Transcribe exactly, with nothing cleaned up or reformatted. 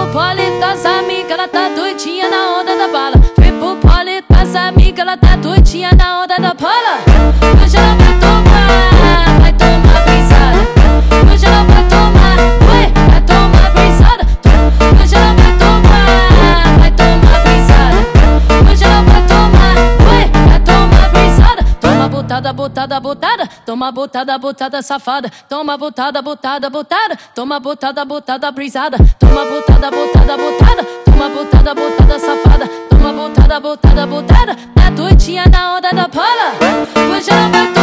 pole com as amigas, ela tá doidinha na onda da bala. Foi pro pole com as amigas, ela tá doidinha na onda da bala. Hoje ela vai tomar, vai tomar brisada. Hoje ela vai tomar, ué, vai tomar brisada. Hoje ela vai tomar, vai tomar brisada. Hoje ela vai tomar, ué, vai tomar brisada. Toma botada, botada, botada. Toma botada, botada safada. Toma botada, botada, botada. Toma botada, botada brisada. Toma botada, botada, botada. Toma botada, botada safada. Toma botada, botada, botada. Tá doidinha na onda da pala. Hoje ela vai